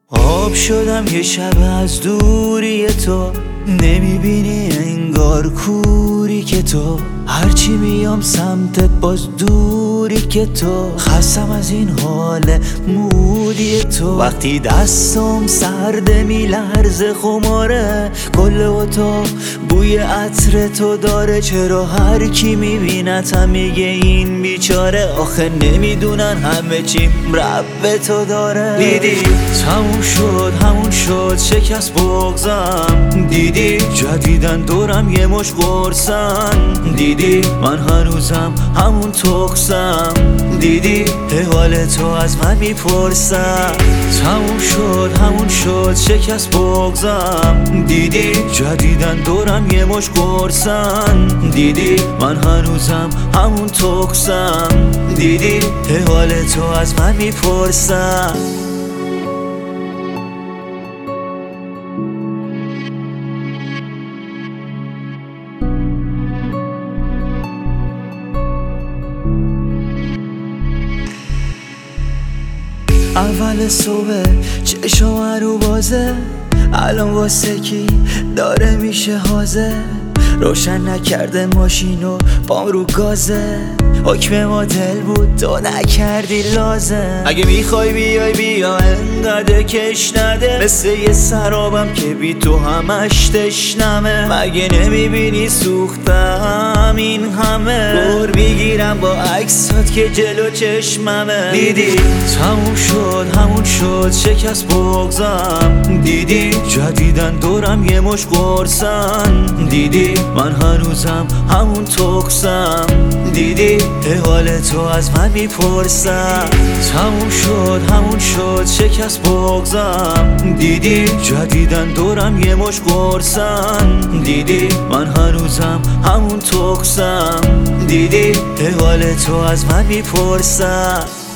آب شدم یه شب از دوری تو، نمیبینی انگار کوری که تو، هرچی میام سمتت باز دوری که تو، خستم از این حال مودی تو. وقتی دستم سرده میلرزه خماره، کل اتاق بوی عطر تو داره. چرا هر کی میبینتم میگه این بیچاره، آخه نمیدونن همه چیم رب تو داره. دیدی همون شد شکست بغضم، دیدی جدیدن دورم یه مش قرصن، دیدی من هنوزم همون تقصم، دیدی حال تو از من میپرسم. همون شد شکست بغضم، دیدی جدیدن دورم یه مش قرصن، دیدی من هنوزم همون تقصم، دیدی حال تو از من میپرسم. اول صبح چشم رو بازه، الان واسه کی داره میشه حاضر، روشن نکرده ماشینو پام رو گازه، حکم ما دل بود تو نکردی لازم. اگه میخوای بیا انقدر کش نده، مثل یه سرابم که بی تو همش تشنمه. مگه نمیبینی سوختم این همه، دور میگیرم با عکسات که جلو چشممه. دیدی همون شد شکست بغضم، دیدی جدیدن دورم یه مش قرصن، دیدی من هنوزم همون تقصم، دیدی حال تو از من میپرسم. همون شد شکست بغضم، دیدی جدیدن دورم یه مش قرصن، دیدی من هنوزم همون تقصم، دیدی حال تو از من میپرسم.